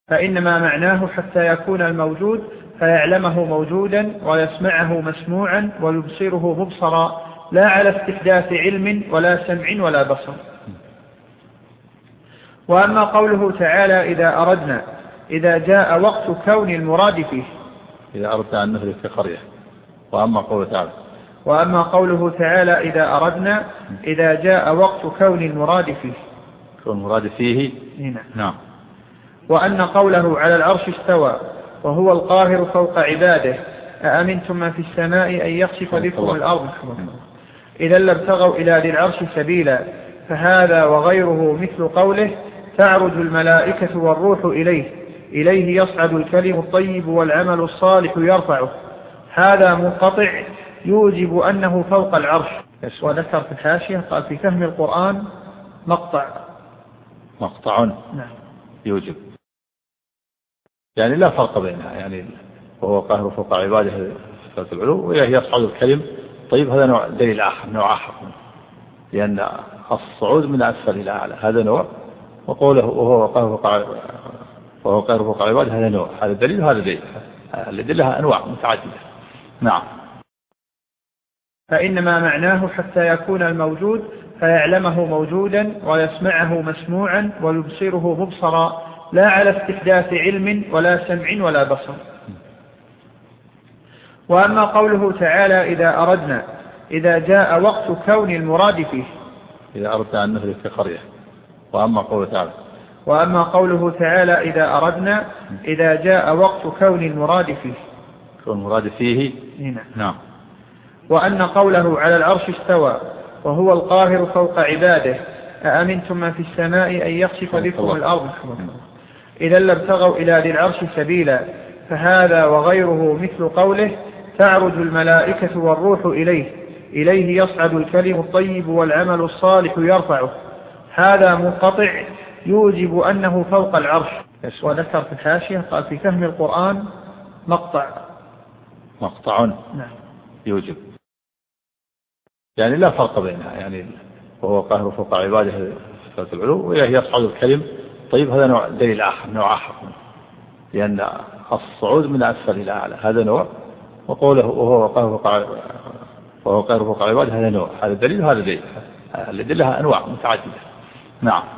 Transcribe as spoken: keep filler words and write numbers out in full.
فإنما معناه حتى يكون الموجود فيعلمه موجودا ويسمعه مسموعا ويبصره مبصرا، لا على استحداث علم ولا سمع ولا بصر. وأما قوله تعالى إذا أردنا إذا جاء وقت كون المراد فيه، إذا أردنا أن نهلك قرية. وأما قوله تعالى وأما قوله تعالى إذا أردنا إذا جاء وقت كون المراد فيه، كون المراد فيه هنا. نعم. وأن قوله على العرش استوى وهو القاهر فوق عباده أأمنتم من في السماء أن يخسف بكم الأرض إذا لابتغوا إلى ذي العرش سبيلا، فهذا وغيره مثل قوله تعرج الملائكة والروح إليه إليه يصعد الكلم الطيب والعمل الصالح يرفعه. هذا منقطع يوجب أنه فوق العرش. وذكر في الحاشية قال في فهم القرآن مقطع مقطع نعم يوجب، يعني لا فرق بينها، يعني وهو قاهر فوق عباده صفات العلو وإليه يصعد الكلم طيب، هذا نوع دليل آخر، نوع آخر، لأن الصعود من أسفل إلى أعلى هذا نوع، وقوله وهو قاهر فوق وهو قاهر فوق عباده هذا نوع، هذا دليل وهذا دليل، الأدلة أنواع متعددة. نعم. فإنما معناه حتى يكون الموجود فيعلمه موجودا ويسمعه مسموعا ويبصره مبصرا، لا على استحداث علم ولا سمع ولا بصر. وأما قوله تعالى إذا أردنا إذا جاء وقت كون المراد فيه، إذا أردنا أن نهلك قرية. وأما قوله تعالى وأما قوله تعالى إذا أردنا إذا جاء وقت كون المراد فيه، كون المراد فيه هنا. نعم. وأن قوله على العرش استوى وهو القاهر فوق عباده أأمنتم من في السماء أن يخسف بكم الأرض إذا لابتغوا إلى ذي العرش سبيلا، فهذا وغيره مثل قوله تعرج الملائكة والروح إليه إليه يصعد الكلم الطيب والعمل الصالح يرفعه. هذا منقطع يوجب أنه فوق العرش. وذكر في الحاشية قال في فهم القرآن مقطع مقطع نعم يوجب، يعني لا فرق بينها، يعني وهو قاهر فوق عباده صفات العلو وإليه يصعد الكلم طيب، هذا نوع دليل آخر، نوع آخر، لأن الصعود من أسفل إلى أعلى هذا نوع، وقوله وهو قاهر فوق وهو قاهر فوق عباده هذا نوع، هذا دليل وهذا دليل، الأدلة أنواع متعددة. نعم.